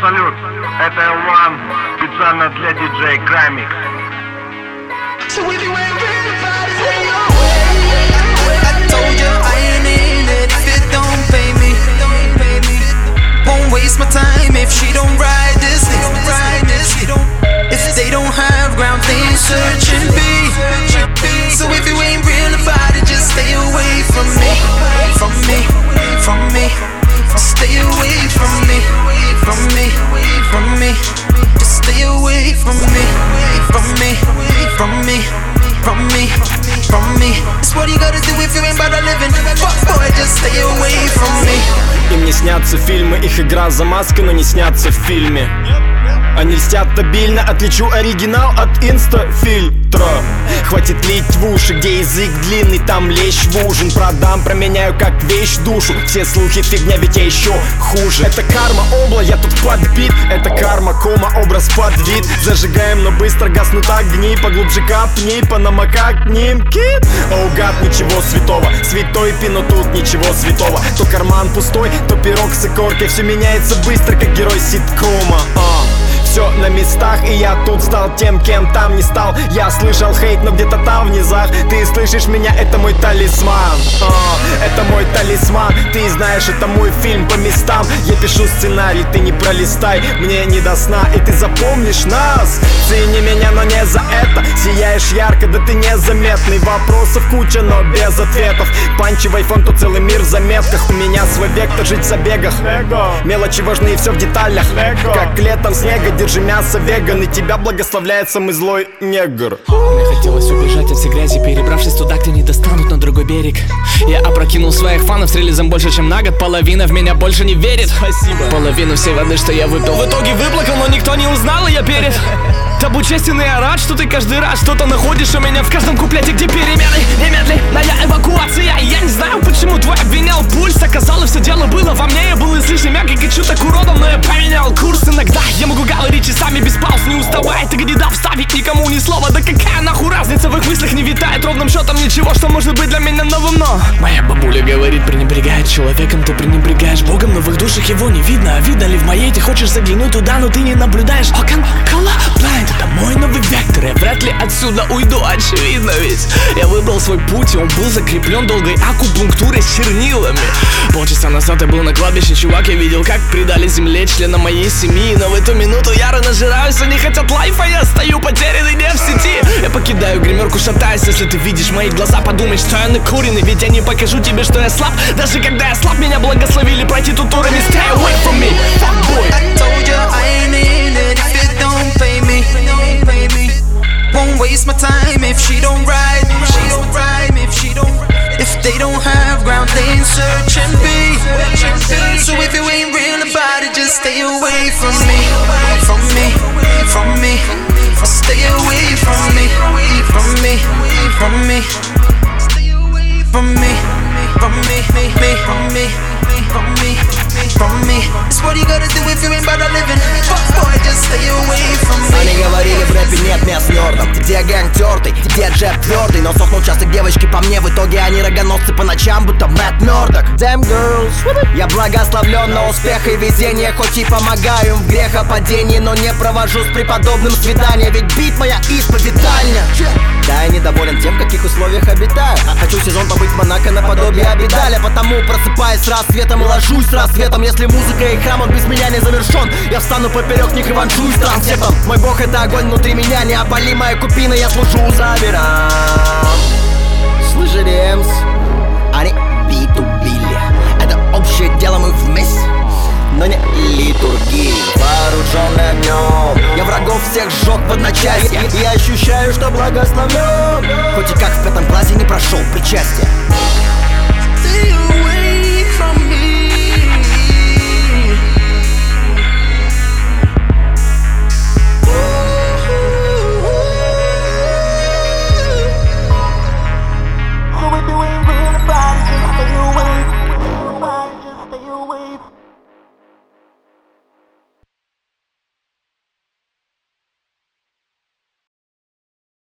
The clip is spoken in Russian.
салют, это L1, специально для диджей Крамик. So if you ain't ready, stay away. I told you I ain't in it if it don't pay me. Won't waste my time if she don't ride this. If they don't have ground, they ain't searching me. So if you ain't real about it, just stay away from me. From me, from me. Stay away from me. From me, from me. Just stay away from me. From me, from me. From me, from me. That's what you gotta do if you ain't about to living. Fuck boy, just stay away from me. Им не снятся фильмы, их игра за маской, но не снятся в фильме. Они льстят обильно, отличу оригинал от инстафильтра. Хватит лить в уши, где язык длинный, там лещ в ужин. Продам, променяю как вещь душу. Все слухи фигня, ведь я еще хуже. Это карма, обла, я тут подбит. Это карма, кома, образ под вид. Зажигаем, но быстро гаснут огни. Поглубже капни, понамокать ним кит. Оугад, ничего святого. Святой пи, но тут ничего святого. То карман пустой, то пирог с икоркой. Все меняется быстро, как герой ситкома. Все на местах, и я тут стал тем, кем там не стал. Я слышал хейт, но где-то там в низах. Ты слышишь меня, это мой талисман. Это мой талисман. Ты знаешь, это мой фильм по местам. Я пишу сценарий, ты не пролистай. Мне не до сна, и ты запомнишь нас. Цени меня, но не за это. Сияешь ярко, да ты незаметный. Вопросов куча, но без ответов. Панчи в айфон, то целый мир в заметках. У меня свой вектор, жить в забегах. Мелочи важны, и все в деталях. Как летом снега. Держи мясо, веган, и тебя благословляет самый злой негр. Мне хотелось убежать от всей грязи, перебравшись туда, где не достанут на другой берег. Я опрокинул своих фанов с релизом больше, чем на год. Половина в меня больше не верит. Спасибо. Половину всей воды, что я выпил, в итоге выплакал, но никто не узнал, и я перед тобой честен, и я рад, что ты каждый раз что-то находишь у меня в каждом куплете, где перемены. Немедленная эвакуация. И я не знаю, почему твой обвинял пульс. Оказалось, все дело было во мне. Я был излишне мягкий и чуток уродом, но я поменял курс. Иногда я могу говорить часами без пауз, не уставай. Ты не дав вставить никому ни слова. Да какая нахуй разница, в их мыслях не витает ровным счетом ничего, что может быть для меня новым. Но моя бабуля говорит, пренебрегает человеком, ты пренебрегаешь Богом. Но в их душах его не видно, а видно ли в моей? Ты хочешь заглянуть туда, но ты не наблюдаешь окон colorblind. Это мой новый вектор, я вряд ли отсюда уйду, очевидно. Ведь я выбрал свой путь, и он был закреплен долгой акупунктурой с чернилами. Полчаса назад я был на кладбище, чувак, я видел, как предали земле члена моей семьи. Но в эту минуту яро нажираюсь, они хотят лайфа, я стою потерянный не в сети. Я покидаю гримерку, шатаясь, если ты видишь мои глаза, подумай, что я накуренный. Ведь я не покажу тебе, что я слаб. Даже когда я слаб, меня благословили пройти тут турами. Stay away from me, fuck boy. I told you I ain't in it if it don't pay me. Won't waste my time if she don't ride. If they don't have ground, they ain't searching me. So if you ain't real about it, just stay away from me. From me, from me. Stay away from me. From me, from me. Stay away from me. From me, from me. From me, from me. It's what you gotta do if you ain't about to living. Fuck boy, just stay away from me. Они говорили, в рэпе нет мест нердам. Где гэнг тёртый, где джеб твёрдый. Но сохнут часто девочки по мне. В итоге они рогоносцы по ночам, будто Мэтт Мёрдок. Damn girls. Я благословлен на успех и везение. Хоть и помогаю в грехопадении, но не провожу с преподобным свидания. Ведь бит моя исповедальня. Да, я недоволен тем, в каких условиях обитаю. Хочу сезон побыть в Монако наподобие Абидаля. Потому просыпаюсь с рассветом и ложусь с рассветом. Если музыка и храм, он без меня не завершен. Я встану поперек них и ваншуюсь трансектом. Мой бог — это огонь внутри меня. Неопалимая купина, я служу за верам. Слыши, Ремс, они бит убили. Это общее дело, мы вместе, но не литургии. Вооруженный огнем, я врагов всех сжег в одночасье. Я ощущаю, что благословлен, хоть и как в 5 классе не прошел причастие. Stay away.